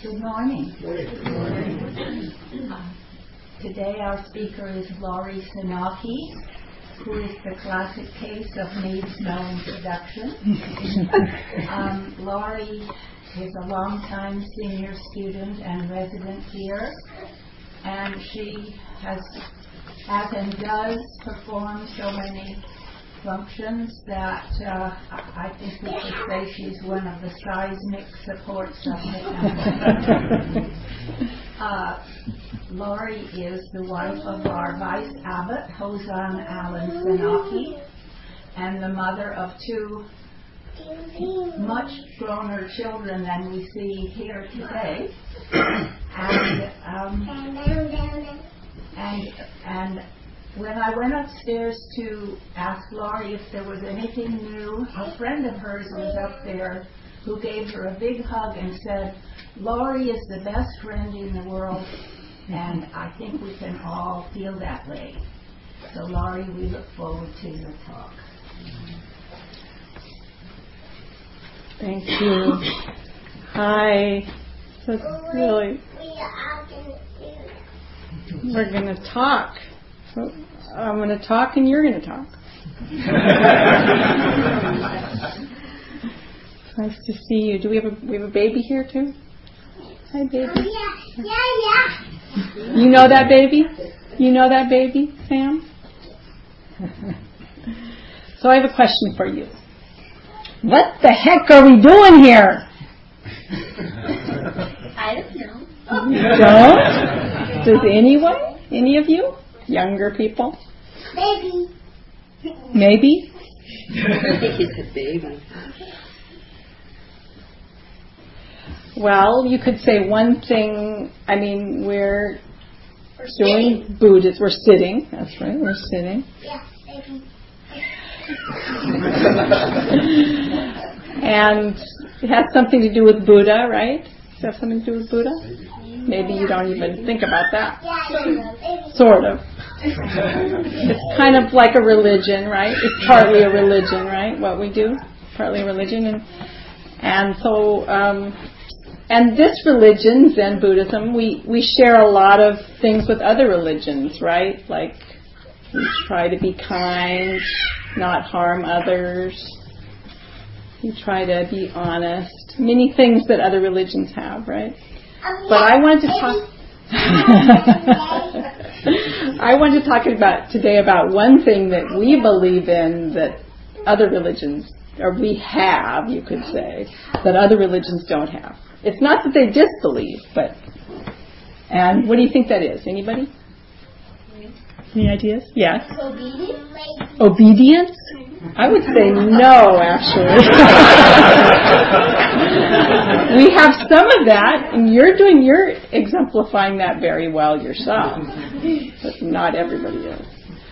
Good morning. Today our speaker is Laurie Sinaki, who is the classic case of needs no introduction. Laurie is a longtime senior student and resident here, and she has and does perform so many functions that I think we could say she's one of the seismic supports of it. Laurie is the wife of our Vice Abbot, Hosan Allen Sinaki, and the mother of two much growner children than we see here today. And when I went upstairs to ask Laurie if there was anything new, a friend of hers was up there who gave her a big hug and said, "Laurie is the best friend in the world," and I think we can all feel that way. So Laurie, we look forward to your talk. Thank you. Hi. That's really... We're going to talk. So I'm going to talk and you're going to talk. It's nice to see you. Do we have a baby here too? Hi, baby. Yeah. You know that baby? You know that baby, Sam? So I have a question for you. What the heck are we doing here? I don't know. You don't? Does anyone? Any of you? Younger people? Baby. Maybe? He's a baby. Well, you could say one thing. I mean, we're doing Buddhism. We're sitting. That's right. We're sitting. Yeah, baby. And it has something to do with Buddha, right? Does it have something to do with Buddha? Maybe you don't even think about that. Sort of. It's kind of like a religion, right? It's partly a religion, right? What we do, partly a religion, and so and this religion, Zen Buddhism, we share a lot of things with other religions, right? Like we try to be kind, not harm others. We try to be honest. Many things that other religions have, right? But I wanted to talk today about one thing that we believe in that other religions, or we have, you could say, that other religions don't have. It's not that they disbelieve, and what do you think that is? Anybody? Any ideas? Yes. Obedience? I would say no, actually. We have some of that, and you're exemplifying that very well yourself. But not everybody is.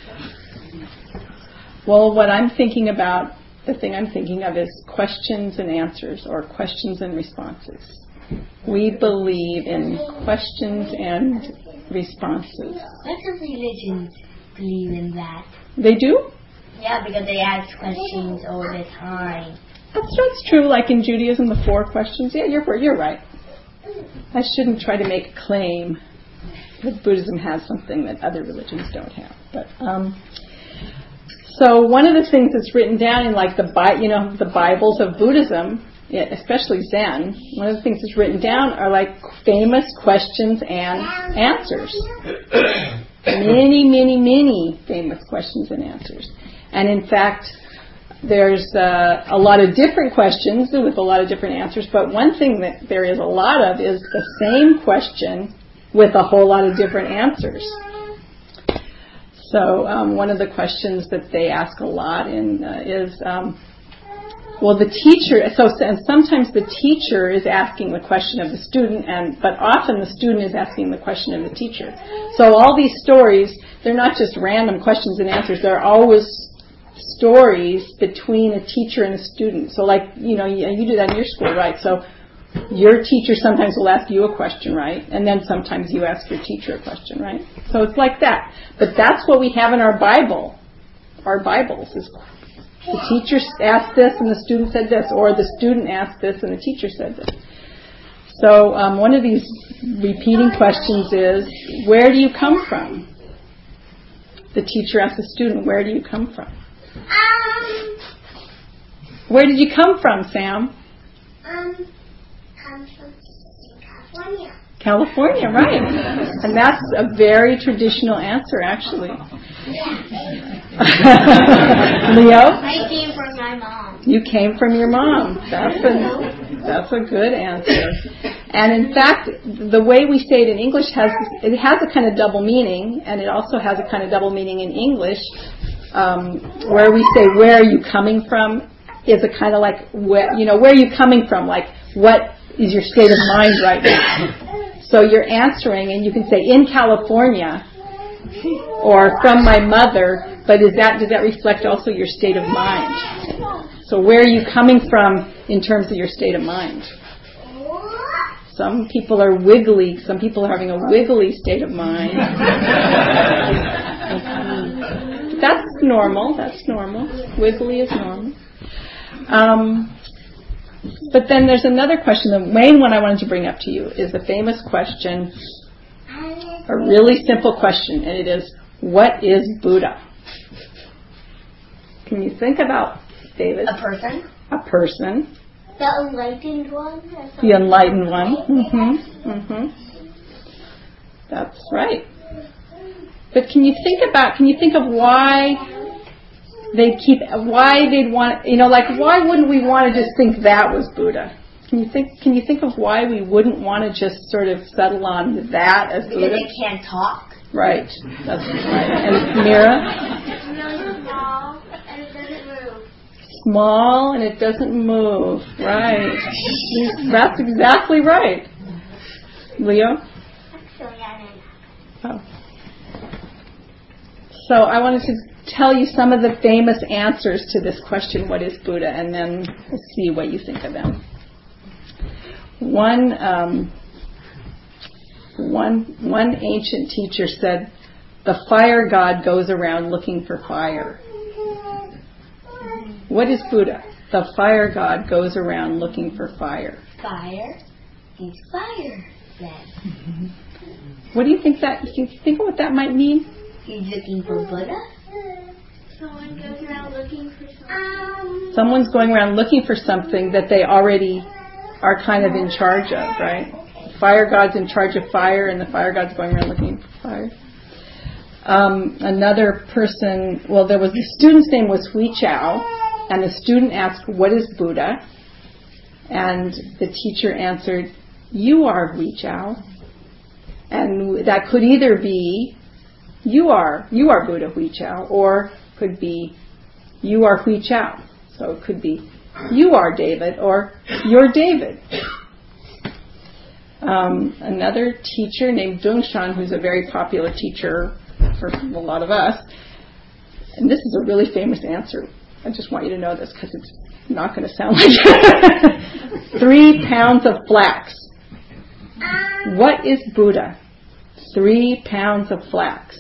Well, the thing I'm thinking of is questions and answers, or questions and responses. We believe in questions and responses. Lots of religions believe in that. They do? Yeah, because they ask questions all the time. That's true. Like in Judaism, the 4 questions. Yeah, you're right. I shouldn't try to make a claim that Buddhism has something that other religions don't have. But so one of the things that's written down in like the Bibles of Buddhism, especially Zen, one of the things that's written down are like famous questions and answers. Many, many, many famous questions and answers. And in fact, there's a lot of different questions with a lot of different answers, but one thing that there is a lot of is the same question with a whole lot of different answers. So one of the questions that they ask a lot is, the teacher, and sometimes the teacher is asking the question of the student, but often the student is asking the question of the teacher. So all these stories, they're not just random questions and answers, they're always stories between a teacher and a student. So like, you do that in your school, right? So your teacher sometimes will ask you a question, right? And then sometimes you ask your teacher a question, right? So it's like that. But that's what we have in our Bible. Our Bibles is the teacher asked this and the student said this, or the student asked this and the teacher said this. So one of these repeating questions is, where do you come from? The teacher asks the student, where do you come from? Where did you come from, Sam? Come from California. California, right. And that's a very traditional answer, actually. Leo? I came from my mom. You came from your mom. That's a good answer. And in fact, the way we say it in English has a kind of double meaning, and it also has a kind of double meaning in English, where we say, where are you coming from, is a kind of like, where are you coming from? Like, what is your state of mind right now? So you're answering, and you can say, in California, or from my mother, but does that reflect also your state of mind? So where are you coming from in terms of your state of mind? Some people are wiggly. Some people are having a wiggly state of mind. That's normal. Wiggly is normal. But then there's another question. The main one I wanted to bring up to you is the famous question, a really simple question, and it is, what is Buddha? Can you think about, David? A person? A person. The enlightened one? The enlightened one. Mm-hmm. That's right. But can you think of why they'd want, why wouldn't we want to just think that was Buddha? Can you think of why we wouldn't want to just sort of settle on that as Buddha? Because they can't talk. Right. That's right. And Mira? It's really small and it doesn't move. Small and it doesn't move. Right. That's exactly right. Leo? Actually, I don't know. Oh. So I wanted to tell you some of the famous answers to this question, what is Buddha, and then we'll see what you think of them. One ancient teacher said, the fire god goes around looking for fire. What is Buddha? The fire god goes around looking for fire. Fire is fire, then. What do you think that, do you think of what that might mean? He's looking for Buddha? Someone goes around looking for something. Someone's going around looking for something that they already are kind of in charge of, right? Fire god's in charge of fire, and the fire god's going around looking for fire. Another person, the student's name was Hui Chao, and the student asked, what is Buddha? And the teacher answered, you are Hui Chao. And that could either be, you are Buddha Hui Chao, or could be, you are Hui Chao. So it could be, you are David, or you're David. Another teacher named Dongshan, who's a very popular teacher for a lot of us, and this is a really famous answer. I just want you to know this because it's not going to sound like it. 3 pounds of flax. What is Buddha? 3 pounds of flax.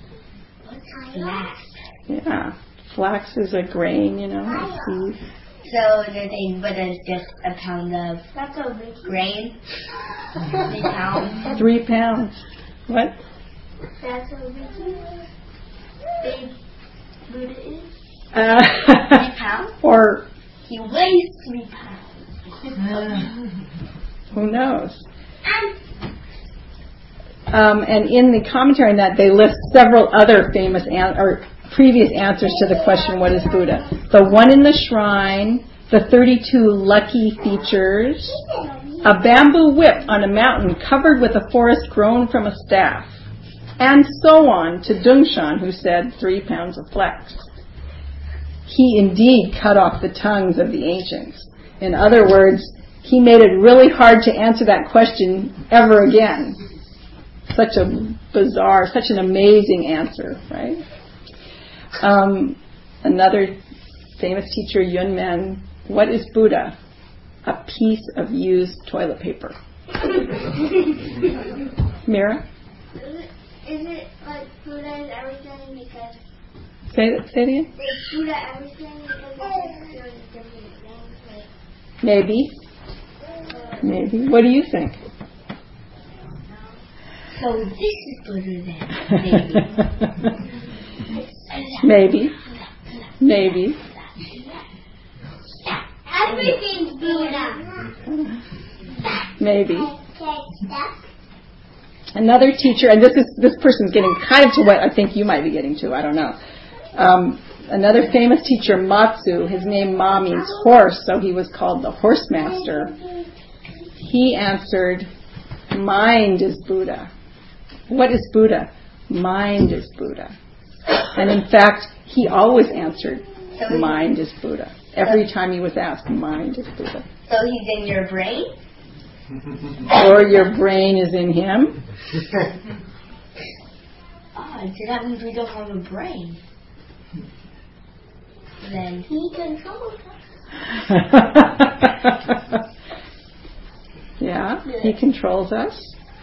Flax. Yeah, flax is a grain, a seed. So they're saying Buddha is just a pound of grain? 3 pounds? 3 pounds. What? That's how big Buddha is. 3 pounds? Or He weighs 3 pounds. who knows? And in the commentary on that, they list several other famous or previous answers to the question, what is Buddha? The one in the shrine, the 32 lucky features, a bamboo whip on a mountain covered with a forest grown from a staff, and so on to Dongshan, who said 3 pounds of flax. He indeed cut off the tongues of the ancients. In other words, he made it really hard to answer that question ever again. Such a bizarre, such an amazing answer, right? Another famous teacher, Yun Men, what is Buddha? A piece of used toilet paper. Mira? Is it like Buddha is everything because... Say it again? Is Buddha everything because it's just doing different things? Maybe. Maybe. What do you think? So this is Buddha then. Maybe. Maybe. Everything's Buddha. Maybe. Another teacher, and this person's getting kind of to what I think you might be getting to. I don't know. Another famous teacher, Matsu, his name Ma means horse, so he was called the horse master. He answered, mind is Buddha. What is Buddha? Mind is Buddha. And in fact, he always answered, mind is Buddha. Every time he was asked, mind is Buddha. So he's in your brain? Or your brain is in him. Oh, so that means we don't have a brain. Then He controls us. Yeah, he controls us.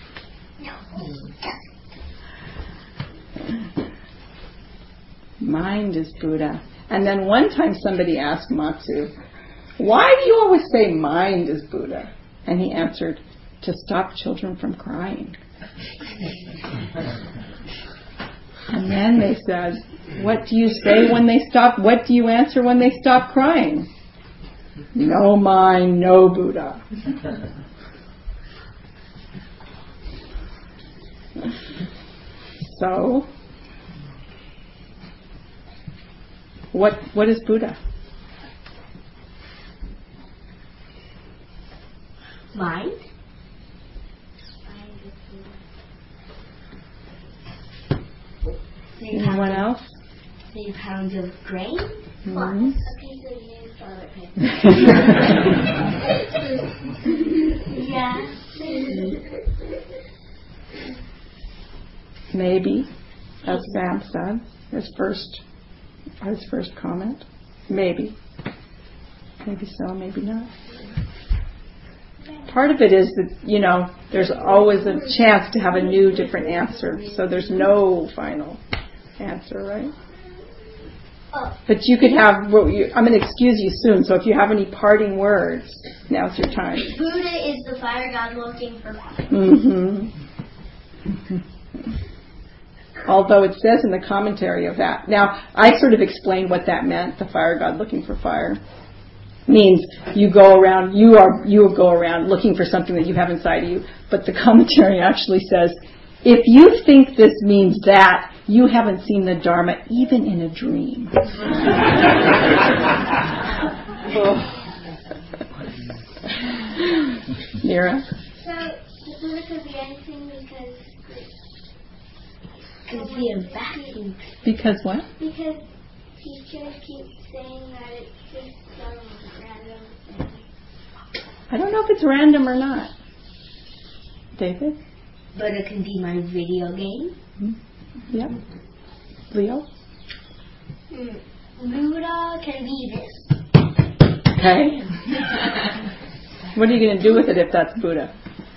Mind is Buddha. And then one time somebody asked Matsu, why do you always say mind is Buddha? And he answered, to stop children from crying. And then they said, what do you say when they stop? What do you answer when they stop crying? No mind, no Buddha. So, what is Buddha? mind? Anyone else? 3 pounds of grain? Mm-hmm. A piece of new toilet paper. Yeah. Maybe, as Sam said, his first comment. Maybe. Maybe so, maybe not. Part of it is that, there's always a chance to have a new, different answer. So there's no final answer, right? But you could have, I'm going to excuse you soon, so if you have any parting words, now's your time. Buddha is the fire god looking for fire. Mm-hmm. Although it says in the commentary of that. Now, I sort of explained what that meant, the fire god looking for fire. Means you go around looking for something that you have inside of you. But the commentary actually says, if you think this means that, you haven't seen the Dharma even in a dream. Mira? So, the Buddha could be anything Could be a vacuum. Because what? because teachers keep saying that it's just some random thing. I don't know if it's random or not. David? But it can be my video game. Yep. Leo? Buddha can be this. Okay. What are you going to do with it if that's Buddha?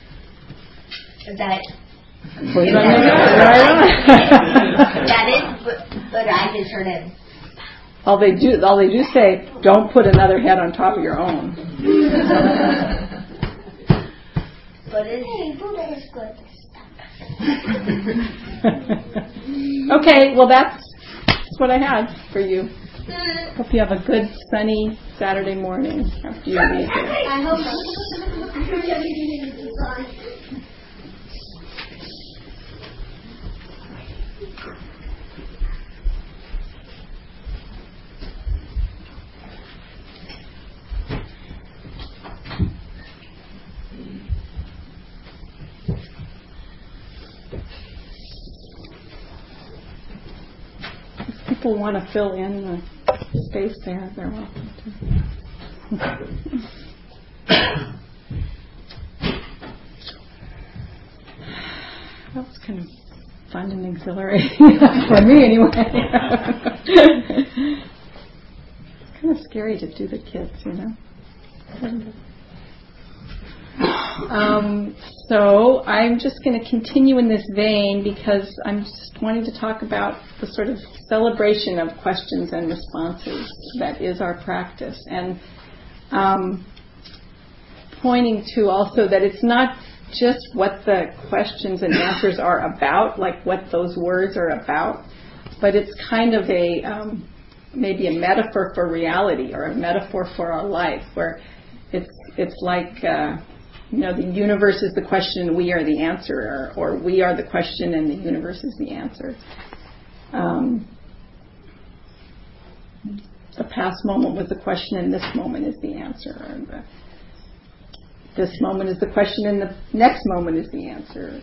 That Put it on your head, right on. that is, but I can turn it. All they do say, don't put another head on top of your own. But it's Hey, Buddha is good. Okay, well that's what I had for you. Hope you have a good sunny Saturday morning after you leave here. I hope so. If people want to fill in the space there, they're welcome to. That was kind of fun and exhilarating for me anyway. It's kind of scary to do the kids, So I'm just going to continue in this vein because I'm just wanting to talk about the sort of celebration of questions and responses that is our practice. And pointing to also that it's not just what the questions and answers are about, like what those words are about, but it's kind of a maybe a metaphor for reality or a metaphor for our life, where it's like the universe is the question and we are the answer, or we are the question and the universe is the answer. The past moment was the question and this moment is the answer. Or this moment is the question and the next moment is the answer.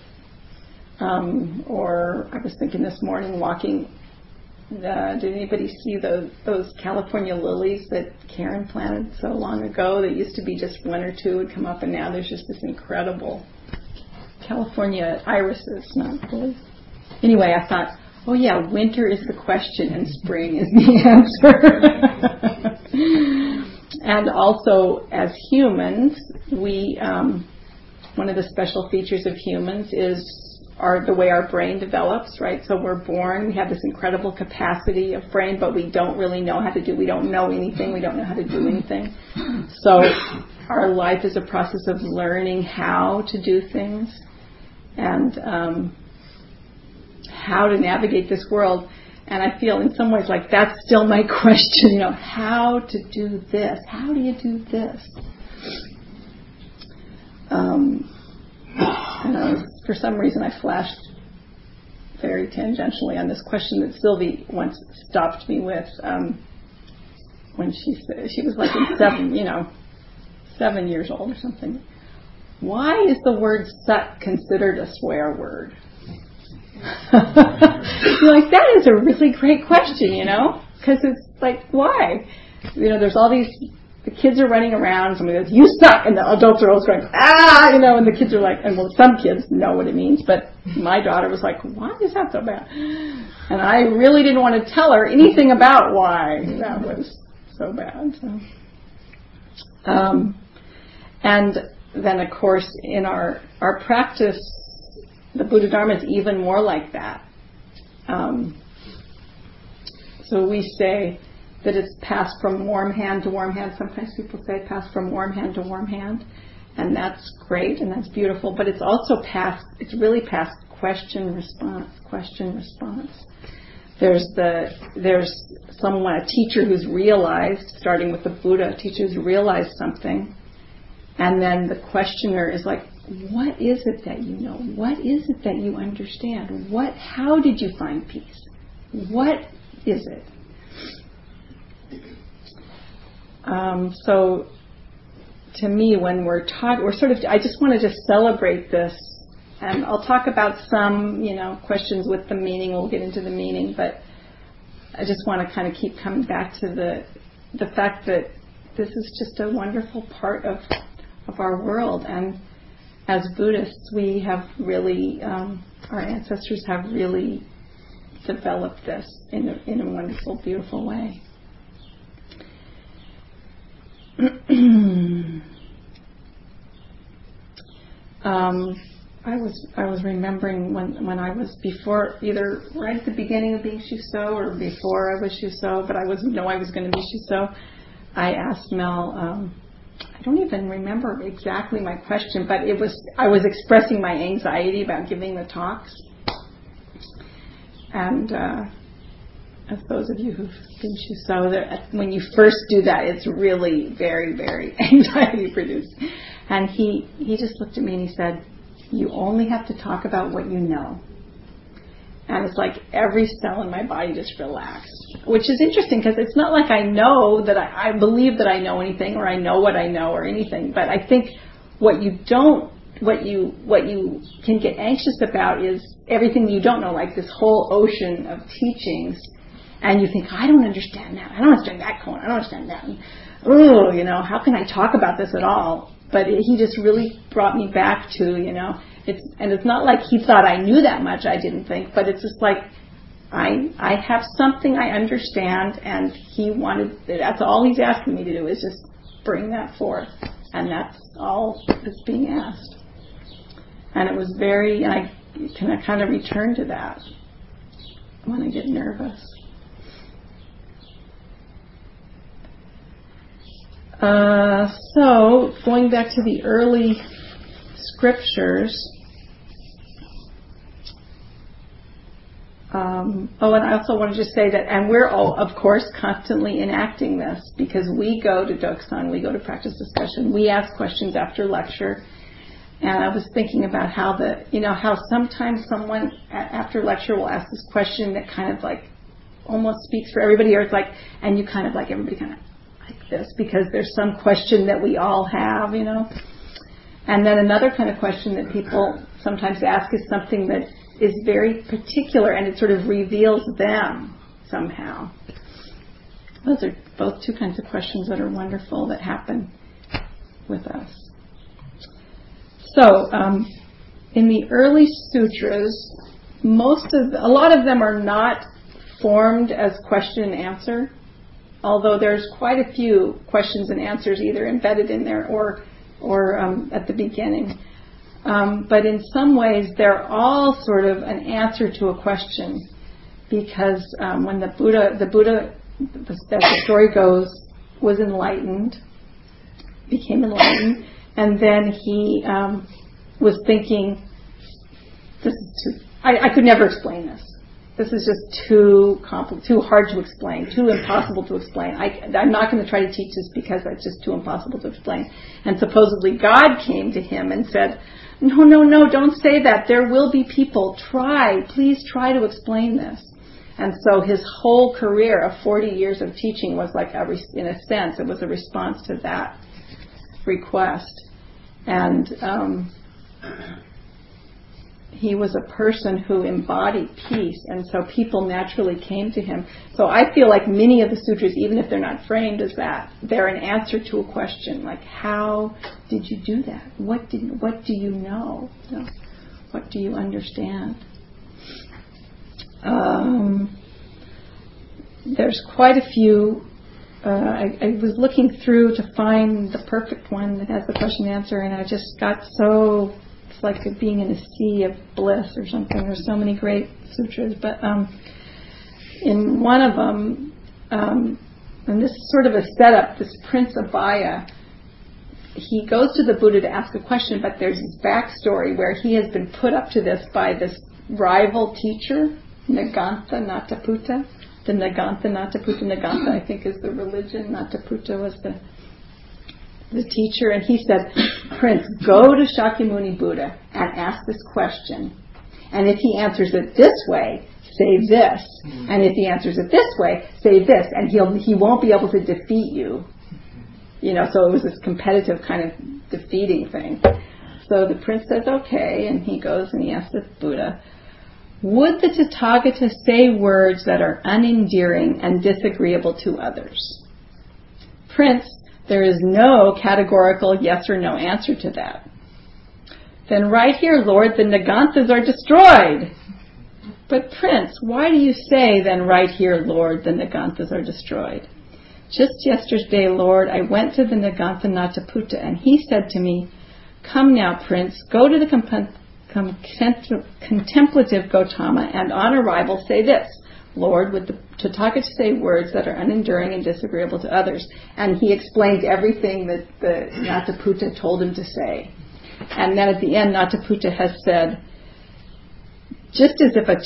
Or I was thinking this morning walking, did anybody see those California lilies that Karen planted so long ago? That used to be just one or two would come up, and now there's just this incredible California irises, not lilies. Anyway, I thought, oh yeah, winter is the question and spring is the answer. And also, as humans, we one of the special features of humans is the way our brain develops, right? So we're born, we have this incredible capacity of brain, but we don't really know how to do. We don't know anything. We don't know how to do anything. So our life is a process of learning how to do things and how to navigate this world. And I feel in some ways like that's still my question, how to do this. How do you do this? For some reason I flashed very tangentially on this question that Sylvie once stopped me with when she was like 7 years old or something. Why is the word suck considered a swear word? You're like, that is a really great question, because it's like, why? There's all these, the kids are running around, somebody goes, you suck, and the adults are always going, and the kids are like, and well, some kids know what it means, but my daughter was like, why is that so bad? And I really didn't want to tell her anything about why that was so bad. So. And then, of course, in our practice, the Buddha Dharma is even more like that. So we say that it's passed from warm hand to warm hand. Sometimes people say passed from warm hand to warm hand, and that's great and that's beautiful. But it's also it's really past question response. There's someone, a teacher who's realized, starting with the Buddha, a teacher who's realized something, and then the questioner is like, what is it that you know? What is it that you understand? How did you find peace? What is it? So, to me, when we're I just want to just celebrate this, and I'll talk about some, questions with the meaning. We'll get into the meaning, but I just want to kind of keep coming back to the fact that this is just a wonderful part of our world, and as Buddhists, we have really, our ancestors have really developed this in a wonderful, beautiful way. I was remembering when I was before, either right at the beginning of being Shuso or before I was Shuso, but I was going to be Shuso. I asked Mel. I don't even remember exactly my question, but I was expressing my anxiety about giving the talks. And as those of you who've been Shuso, when you first do that, it's really very, very anxiety produced. And he just looked at me and he said, you only have to talk about what you know. And it's like every cell in my body just relaxed, which is interesting because it's not like I know that I believe that I know anything or I know what I know or anything. But I think what you can get anxious about is everything you don't know, like this whole ocean of teachings. And you think, I don't understand that. I don't understand that koan. I don't understand that. And, how can I talk about this at all? But he just really brought me back to, it's not like he thought I knew that much, I didn't think, but it's just like, I have something I understand, and that's all he's asking me to do is just bring that forth. And that's all that's being asked. And it was and I kind of return to that when I get nervous. So, going back to the early scriptures. And I also wanted to say that, and we're all, of course, constantly enacting this, because we go to Doksan, we go to practice discussion, we ask questions after lecture, and I was thinking about how how sometimes someone after lecture will ask this question that kind of like almost speaks for everybody, or it's like, and you kind of like, everybody kind of like this, because there's some question that we all have, And then another kind of question that people sometimes ask is something that is very particular, and it sort of reveals them somehow. Those are both two kinds of questions that are wonderful that happen with us. So, in the early sutras, a lot of them are not formed as question and answer, although there's quite a few questions and answers either embedded in there or at the beginning. But in some ways, they're all sort of an answer to a question, because when the Buddha, as the story goes, was enlightened, became enlightened, and then he was thinking, this is too, I could never explain this. This is just too hard to explain, too impossible to explain. I'm not going to try to teach this because it's just too impossible to explain. And supposedly God came to him and said, no, don't say that. There will be people. Please try to explain this. And so his whole career of 40 years of teaching was like, in a sense, it was a response to that request. And he was a person who embodied peace, and so people naturally came to him. So I feel like many of the sutras, even if they're not framed as that, they're an answer to a question, like, how did you do that? What do you know? What do you understand? There's quite a few. I was looking through to find the perfect one that has the question and answer, and I just got so... It's like being in a sea of bliss or something. There's so many great sutras, but in one of them, and this is sort of a setup, this Prince Abhaya, he goes to the Buddha to ask a question, but there's his backstory where he has been put up to this by this rival teacher, Nagantha Nataputta. The Nagantha Nataputta, Nagantha I think is the religion, Nataputta was the teacher, and he said, Prince, go to Shakyamuni Buddha and ask this question, and if he answers it this way, say this, and if he answers it this way, say this, and he won't be able to defeat you. So it was this competitive kind of defeating thing. So the prince says, okay, and he goes and he asks the Buddha, would the Tathagata say words that are unendearing and disagreeable to others? Prince, there is no categorical yes or no answer to that. Then right here, Lord, the Naganthas are destroyed. But Prince, why do you say, then right here, Lord, the Naganthas are destroyed? Just yesterday, Lord, I went to the Nagantha Nataputta, and he said to me, come now, Prince, go to the contemplative Gautama, and on arrival say this, Lord, would the Tathagata say words that are unenduring and disagreeable to others? And he explained everything that the Nataputta told him to say. And then at the end, Nataputta has said, just as if a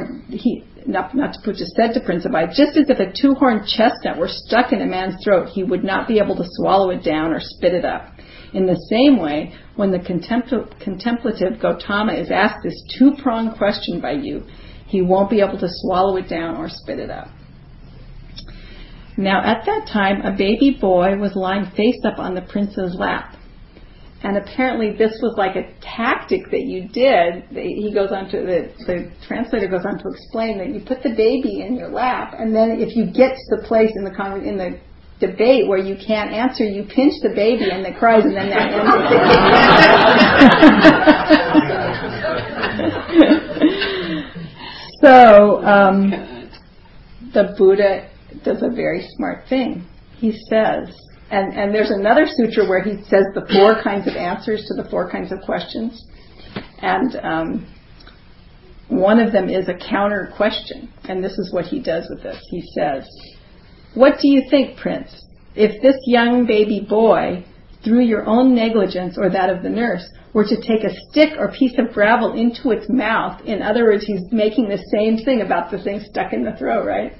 Nataputta said to Prince Abhaya, just as if a two-horned chestnut were stuck in a man's throat, he would not be able to swallow it down or spit it up. In the same way, when the contemplative Gautama is asked this two-pronged question by you, he won't be able to swallow it down or spit it up. Now, at that time, a baby boy was lying face up on the prince's lap. And apparently this was like a tactic that you did. He goes on to, the translator goes on to explain that you put the baby in your lap, and then if you get to the place in the debate where you can't answer, you pinch the baby and it cries, and then that ends. So the Buddha does a very smart thing. He says, and there's another sutra where he says the four kinds of answers to the four kinds of questions. And one of them is a counter question. And this is what he does with this. He says, what do you think, Prince? if this young baby boy, through your own negligence or that of the nurse, were to take a stick or piece of gravel into its mouth, in other words, he's making the same thing about the thing stuck in the throat, right?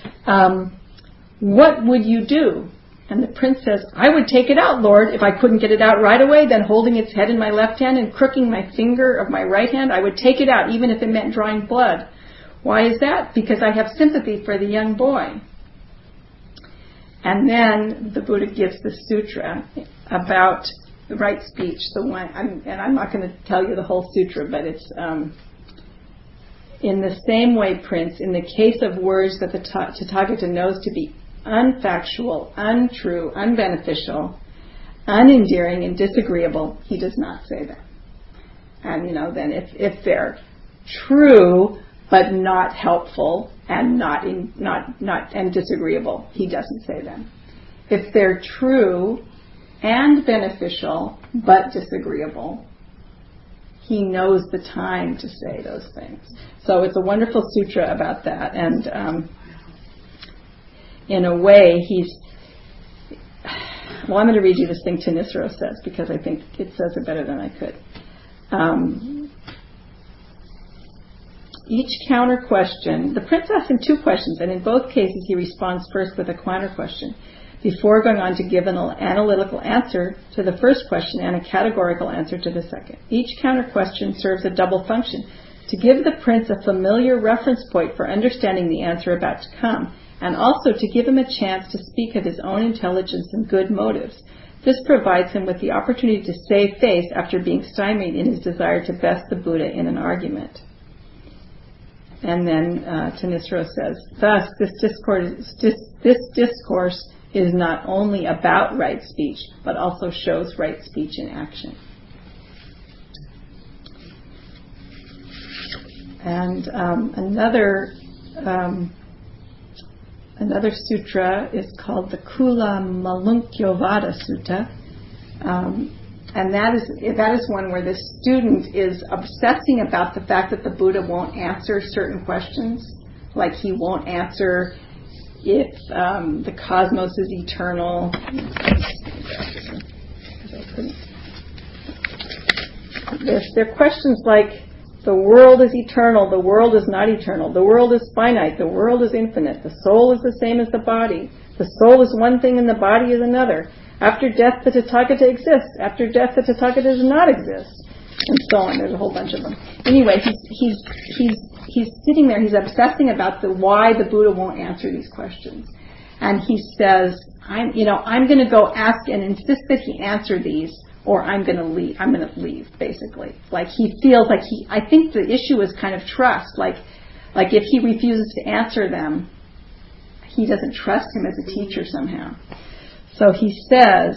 What would you do? And the prince says, I would take it out, Lord. If I couldn't get it out right away, then holding its head in my left hand and crooking my finger of my right hand, I would take it out, even if it meant drawing blood. Why is that? Because I have sympathy for the young boy. And then the Buddha gives the sutra about the right speech. The one, and I'm not going to tell you the whole sutra, but it's in the same way, Prince, in the case of words that the Tathagata knows to be unfactual, untrue, unbeneficial, unendearing, and disagreeable, he does not say them. And then if they're true but not helpful and not and disagreeable, he doesn't say them. If they're true and beneficial but disagreeable, he knows the time to say those things. So it's a wonderful sutra about that, and in a way, I'm going to read you this thing Thanissaro says, because I think it says it better than I could. Each counter question, the prince asks him 2 questions, and in both cases he responds first with a counter question, before going on to give an analytical answer to the first question and a categorical answer to the second. Each counter question serves a double function: to give the prince a familiar reference point for understanding the answer about to come, and also to give him a chance to speak of his own intelligence and good motives. This provides him with the opportunity to save face after being stymied in his desire to best the Buddha in an argument. And then Thanissaro says, thus, this discourse is not only about right speech, but also shows right speech in action. And another sutra is called the Kula Malunkyovada Sutta, and that is one where the student is obsessing about the fact that the Buddha won't answer certain questions, like he won't answer if the cosmos is eternal. There are questions like, the world is eternal, the world is not eternal, the world is finite, the world is infinite, the soul is the same as the body, the soul is one thing and the body is another. After death, the Tathagata exists. After death, the Tathagata does not exist. And so on. There's a whole bunch of them. Anyway, he's sitting there, he's obsessing about why the Buddha won't answer these questions. And he says, I'm going to go ask and insist that he answer these, or I'm going to leave, basically. Like he feels like I think the issue is kind of trust. Like if he refuses to answer them, he doesn't trust him as a teacher somehow. So he says,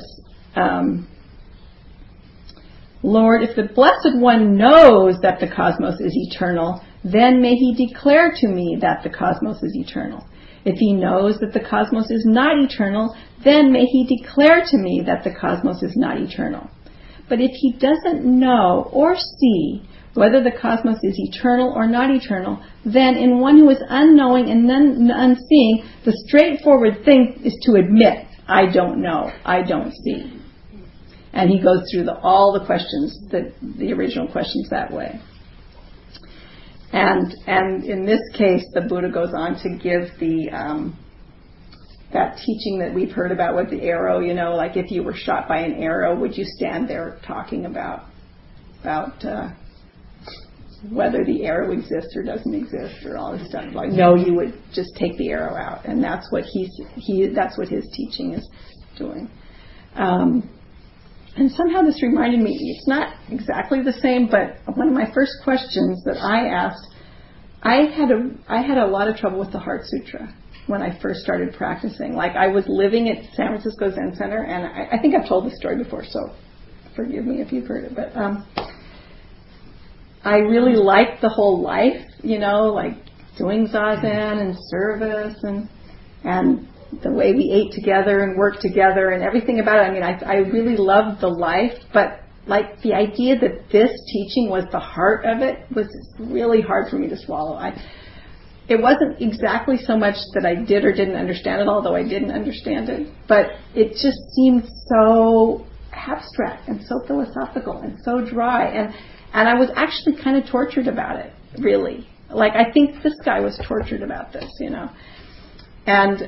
Lord, if the Blessed One knows that the cosmos is eternal, then may he declare to me that the cosmos is eternal. If he knows that the cosmos is not eternal, then may he declare to me that the cosmos is not eternal. But if he doesn't know or see whether the cosmos is eternal or not eternal, then in one who is unknowing and unseeing, the straightforward thing is to admit, I don't know, I don't see. And he goes through all the questions, the original questions that way. And in this case, the Buddha goes on to give that teaching that we've heard about with the arrow, like if you were shot by an arrow, would you stand there talking about whether the arrow exists or doesn't exist or all this stuff? Like, no, you would just take the arrow out. And that's what that's what his teaching is doing. And somehow this reminded me, it's not exactly the same, but one of my first questions that I asked, I had a lot of trouble with the Heart Sutra when I first started practicing. Like, I was living at San Francisco Zen Center, and I think I've told this story before, so forgive me if you've heard it, but I really liked the whole life, like doing Zazen and service and the way we ate together and worked together and everything about it. I mean, I really loved the life, but like the idea that this teaching was the heart of it was really hard for me to swallow. it wasn't exactly so much that I did or didn't understand it, although I didn't understand it, but it just seemed so abstract and so philosophical and so dry, and I was actually kind of tortured about it, really. Like, I think this guy was tortured about this, and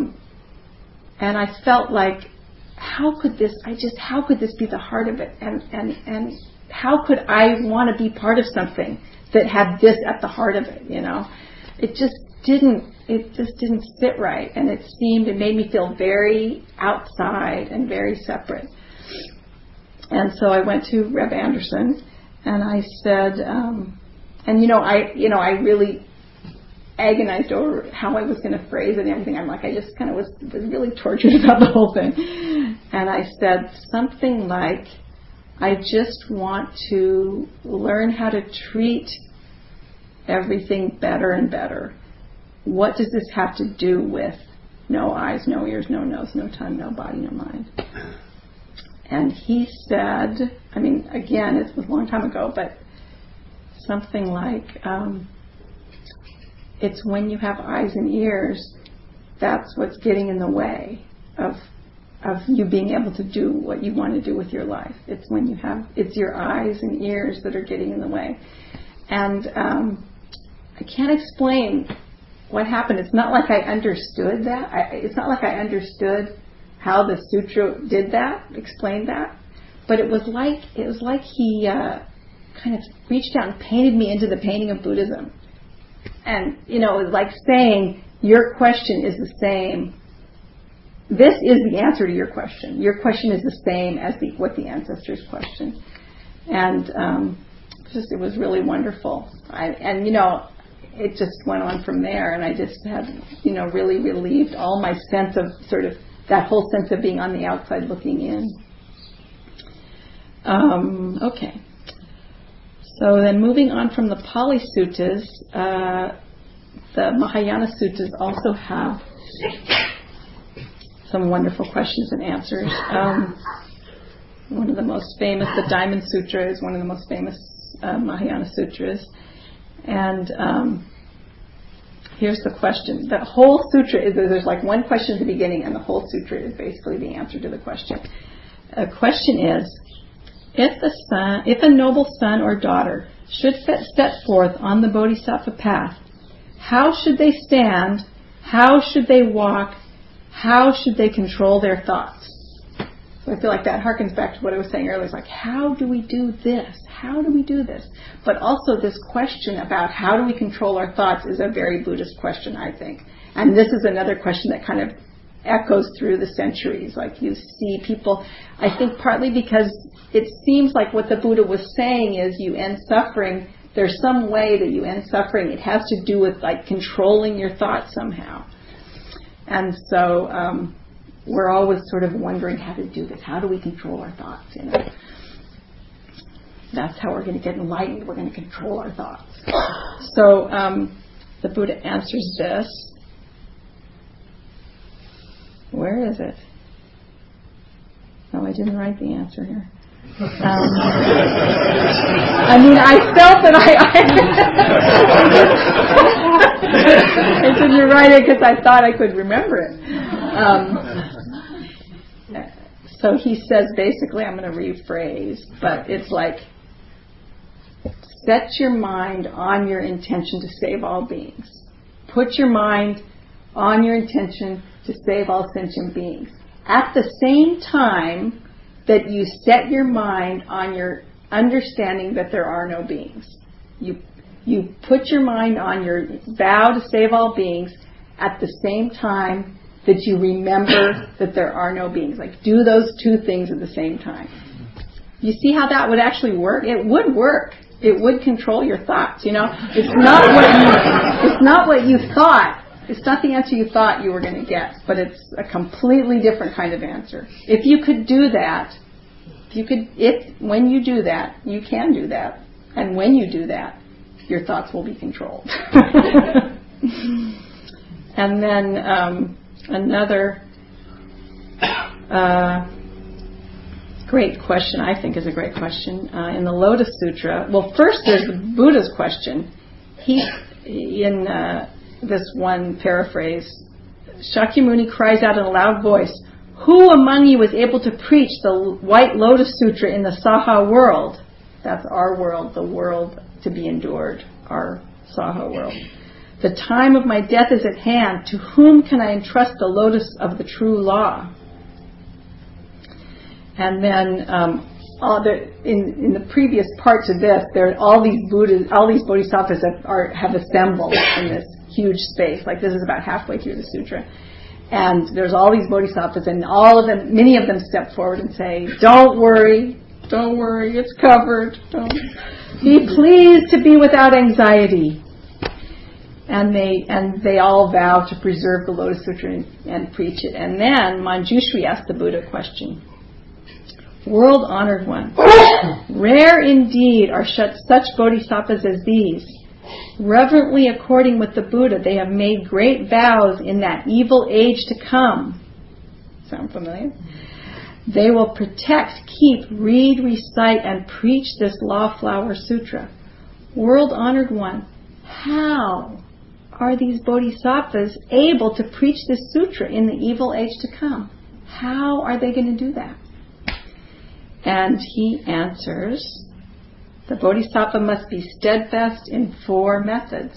I felt like, how could this be the heart of it, and how could I want to be part of something that had this at the heart of it, It just didn't sit right, and it made me feel very outside and very separate. And so I went to Reb Anderson, and I said, I really agonized over how I was going to phrase it and everything. I'm like, I just kind of was really tortured about the whole thing. And I said something like, I just want to learn how to treat everything better and better. What does this have to do with no eyes, no ears, no nose, no tongue, no body, no mind? And he said, again, it was a long time ago, but something like, it's when you have eyes and ears, that's what's getting in the way of you being able to do what you want to do with your life. It's your eyes and ears that are getting in the way. And I can't explain what happened. It's not like I understood that. It's not like I understood how the sutra did that, explained that. But it was like he kind of reached out and painted me into the painting of Buddhism. And, it was like saying, your question is the same. This is the answer to your question. Your question is the same as what the ancestors questioned. And it was really wonderful. It just went on from there, and I just had, really relieved all my sense of sort of that whole sense of being on the outside looking in. Okay. So then moving on from the Pali Suttas, the Mahayana Suttas also have some wonderful questions and answers. One of the most famous, the Diamond Sutra, is one of the most famous Mahayana Sutras. And here's the question. The whole sutra is, there's like one question at the beginning, and the whole sutra is basically the answer to the question. The question is, if a noble son or daughter should set forth on the Bodhisattva path, how should they stand? How should they walk? How should they control their thoughts? So I feel like that harkens back to what I was saying earlier. It's like, how do we do this? How do we do this? But also this question about how do we control our thoughts is a very Buddhist question, I think. And this is another question that kind of echoes through the centuries. Like, you see people, I think partly because it seems like what the Buddha was saying is you end suffering. There's some way that you end suffering. It has to do with like controlling your thoughts somehow. And so we're always sort of wondering how to do this. How do we control our thoughts? That's how we're going to get enlightened. We're going to control our thoughts. So the Buddha answers this. Where is it? Oh, I didn't write the answer here. I felt that I didn't write it because I thought I could remember it. So he says, basically, I'm going to rephrase, but it's like, set your mind on your intention to save all beings. Put your mind on your intention to save all sentient beings. At the same time that you set your mind on your understanding that there are no beings. You put your mind on your vow to save all beings at the same time that you remember that there are no beings. Like, do those two things at the same time. You see how that would actually work? It would work. It would control your thoughts, It's not what you thought. It's not the answer you thought you were going to get, but it's a completely different kind of answer. If you could do that, when you do that, you can do that. And when you do that, your thoughts will be controlled. And then another great question, I think is a great question, in the Lotus Sutra. Well, first there's the Buddha's question. this one paraphrase. Shakyamuni cries out in a loud voice, "Who among you is able to preach the White Lotus Sutra in the Saha world?" That's our world, the world to be endured, our Saha world. "The time of my death is at hand. To whom can I entrust the lotus of the true law?" And then in the previous part to this, there are all these Buddhas, all these bodhisattvas have assembled in this huge space. Like this is about halfway through the sutra, and there's all these bodhisattvas, and all of them, many of them, step forward and say, "Don't worry, it's covered. Don't be pleased to be without anxiety." And they all vow to preserve the Lotus Sutra and preach it. And then Manjushri asked the Buddha a question. "World honored one, rare indeed are such bodhisattvas as these. Reverently according with the Buddha, they have made great vows in that evil age to come." Sound familiar? "They will protect, keep, read, recite, and preach this Law Flower Sutra. World honored one, how are these bodhisattvas able to preach this sutra in the evil age to come? How are they going to do that?" And he answers, the bodhisattva must be steadfast in 4 methods.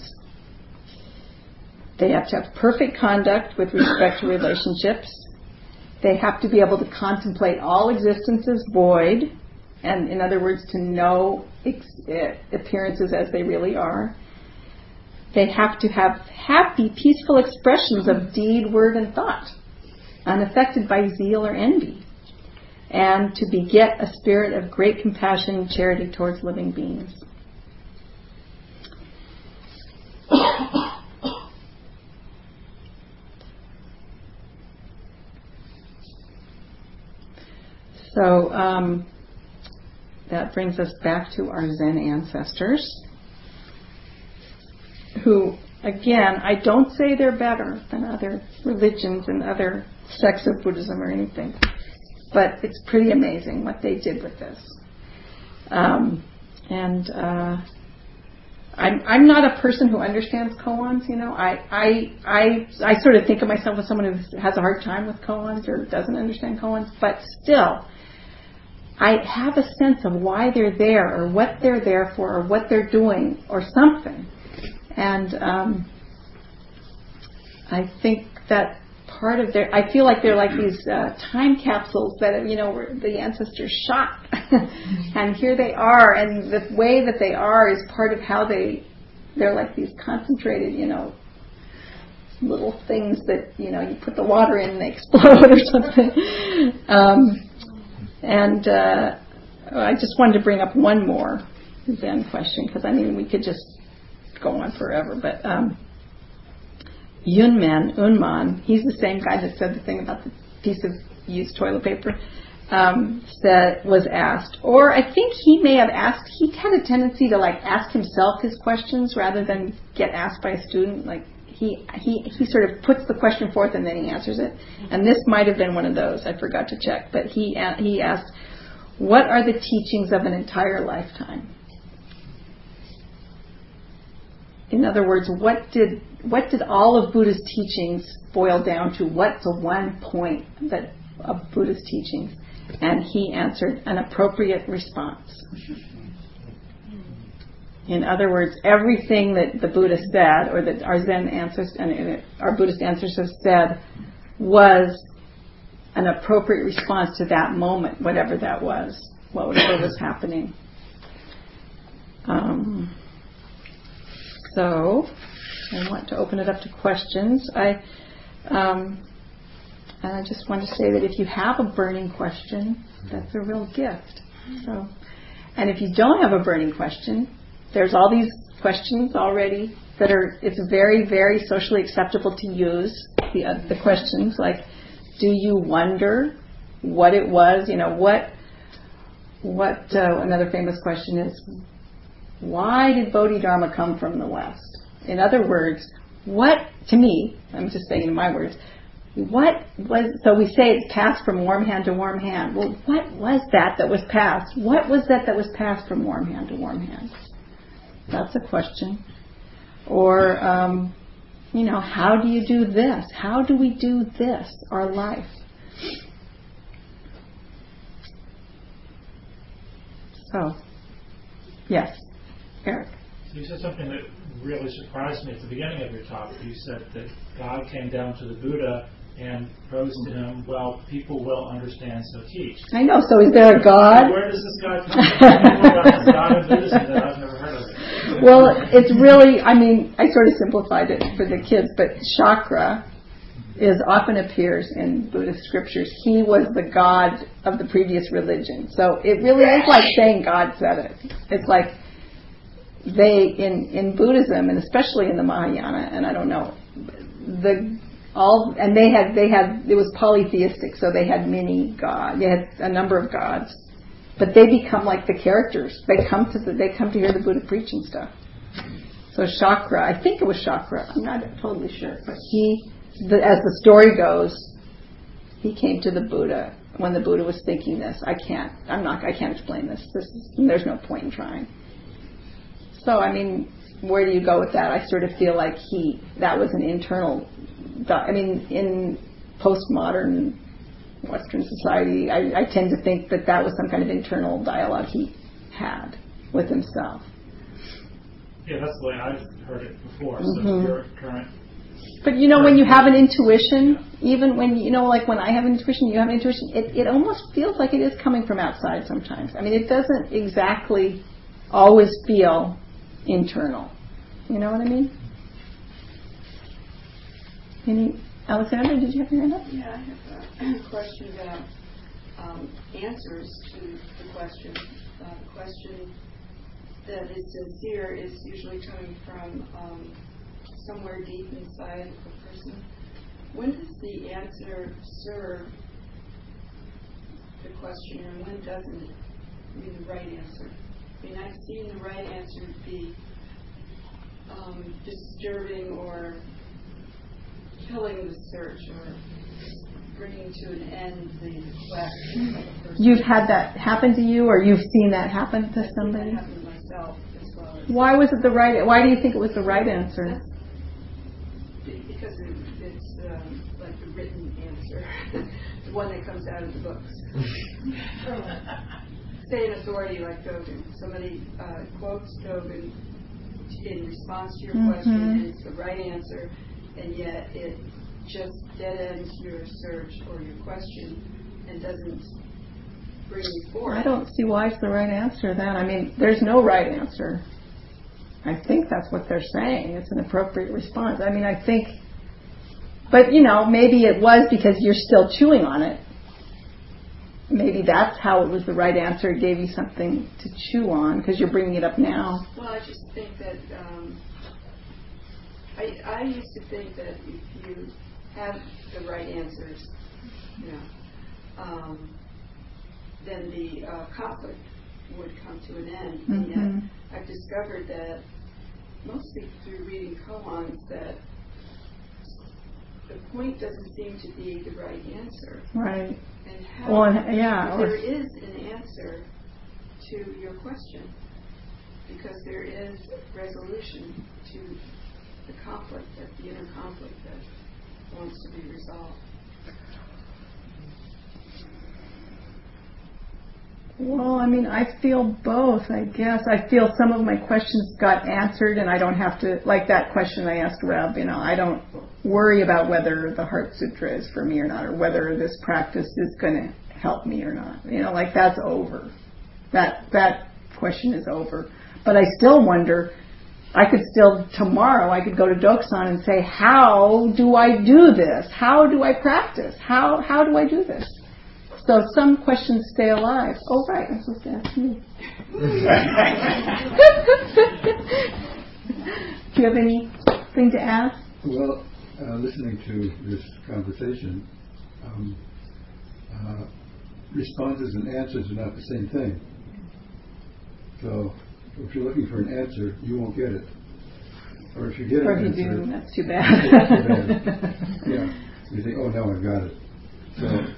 They have to have perfect conduct with respect to relationships. They have to be able to contemplate all existence as void, and in other words, to know appearances as they really are. They have to have happy, peaceful expressions of deed, word, and thought, unaffected by zeal or envy, and to beget a spirit of great compassion and charity towards living beings. So that brings us back to our Zen ancestors, who, again, I don't say they're better than other religions and other sects of Buddhism or anything, but it's pretty amazing what they did with this. I'm not a person who understands koans. I sort of think of myself as someone who has a hard time with koans or doesn't understand koans, but still, I have a sense of why they're there, or what they're there for, or what they're doing, or something. And I think that part of I feel like they're like these time capsules that, where the ancestors shot. And here they are, and the way that they are is part of how they're like these concentrated, little things that, you put the water in and they explode or something. I just wanted to bring up one more Zen question, because we could just go on forever, but Unman, he's the same guy that said the thing about the piece of used toilet paper, was asked, or I think he may have asked, he had a tendency to ask himself his questions rather than get asked by a student. He sort of puts the question forth and then he answers it. And this might have been one of those, I forgot to check, but he asked, what are the teachings of an entire lifetime? In other words, what did all of Buddha's teachings boil down to? What's the one point of Buddha's teachings? And he answered, an appropriate response. In other words, everything that the Buddha said, or that our Zen ancestors and our Buddhist ancestors said, was an appropriate response to that moment, whatever that was, whatever was happening. So, I want to open it up to questions. And I just want to say that if you have a burning question, that's a real gift. So, and if you don't have a burning question, there's all these questions already that it's very, very socially acceptable to use the questions, like, do you wonder what it was? Another famous question is, why did Bodhidharma come from the West? In other words, to me, I'm just saying in my words, so we say it's passed from warm hand to warm hand. Well, what was that was passed? What was that was passed from warm hand to warm hand? That's a question. Or how do you do this? How do we do this, our life? So, yes, Eric. You said something that really surprised me at the beginning of your talk. You said that God came down to the Buddha and posed to him, well, people will understand, so teach. I know, so is there a God? So where does this guy come from? About this God of Buddhism that I've never heard of it. Well, it's really, I sort of simplified it for the kids, but chakra often appears in Buddhist scriptures. He was the God of the previous religion. So it really is like saying God said it. It's like they, in Buddhism, and especially in the Mahayana, and I don't know, it was polytheistic, so they had many gods. They had a number of gods. But they become like the characters. They come to hear the Buddha preaching stuff. So Chakra, I think it was Chakra. I'm not totally sure, but as the story goes, he came to the Buddha when the Buddha was thinking this. I can't explain this. There's no point in trying. So where do you go with that? I sort of feel like that was an internal. In postmodern Western society, I tend to think that was some kind of internal dialogue he had with himself. Yeah, that's the way I've heard it before. So your current. But when you have an intuition, even when like when I have an intuition, you have an intuition. It almost feels like it is coming from outside sometimes. It doesn't exactly always feel internal. You know what I mean? Alexandra, did you have your hand up? Yeah, I have a question about answers to the question. The question that is sincere is usually coming from somewhere deep inside a person. When does the answer serve the questioner and when doesn't it? The right answer. I've seen the right answer be disturbing or killing the search or bringing to an end the quest of a person. You've had that happen to you, or you've seen that happen to somebody? That happened to myself as well. Why was it the right? Why do you think it was the right answer? Because it's like the written answer, the one that comes out of the books. Say an authority like Dogen. Somebody quotes Dogen in response to your question, and it's the right answer, and yet it just dead ends your search or your question and doesn't bring you forward. I don't see why it's the right answer then. There's no right answer. I think that's what they're saying. It's an appropriate response. I think, but maybe it was because you're still chewing on it. Maybe that's how it was the right answer. It gave you something to chew on because you're bringing it up now. Well, I just think that I used to think that if you have the right answers, then the conflict would come to an end. Mm-hmm. And yet I've discovered that mostly through reading koans that the point doesn't seem to be the right answer. Right. And how there or is an answer to your question because there is resolution to the conflict, the inner conflict that wants to be resolved. Well, I feel both, I guess. I feel some of my questions got answered and I don't have to, like that question I asked Reb, I don't worry about whether the Heart Sutra is for me or not, or whether this practice is going to help me or not. That's over. That question is over. But I still wonder, tomorrow I could go to Doksan and say, how do I do this? How do I practice? How do I do this? So some questions stay alive. Oh, right, I'm supposed to ask you. Do you have anything to add? Well, listening to this conversation, responses and answers are not the same thing. So if you're looking for an answer, you won't get it. Or if you get an answer, do, that's too bad. Yeah, you think, oh no, I've got it. So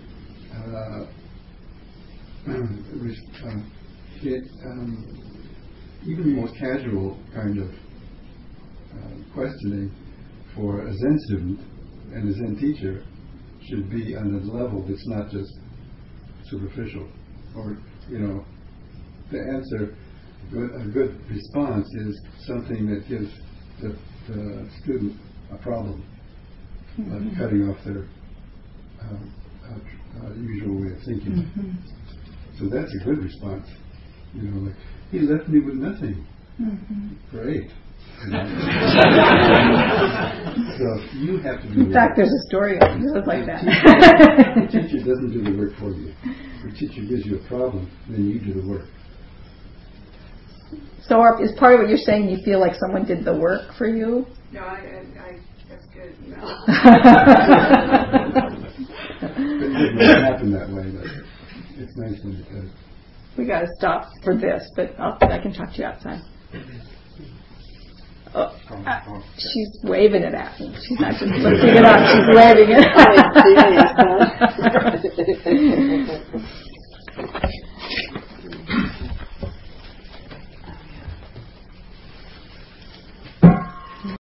even the most casual kind of questioning for a Zen student and a Zen teacher should be on a level that's not just superficial. Or, the answer, a good response is something that gives the student a problem, like cutting off their usual way of thinking. So that's a good response. Like, he left me with nothing. Great. So you have to do the work. In fact, there's a story just like that. The teacher doesn't do the work for you. The teacher gives you a problem, then you do the work. So is part of what you're saying you feel like someone did the work for you? No, that's good. No. It doesn't happen that way, but it's nice when it does. We got to stop for this, but I can talk to you outside. She's waving it at me. She's not just lifting it up, she's waving it.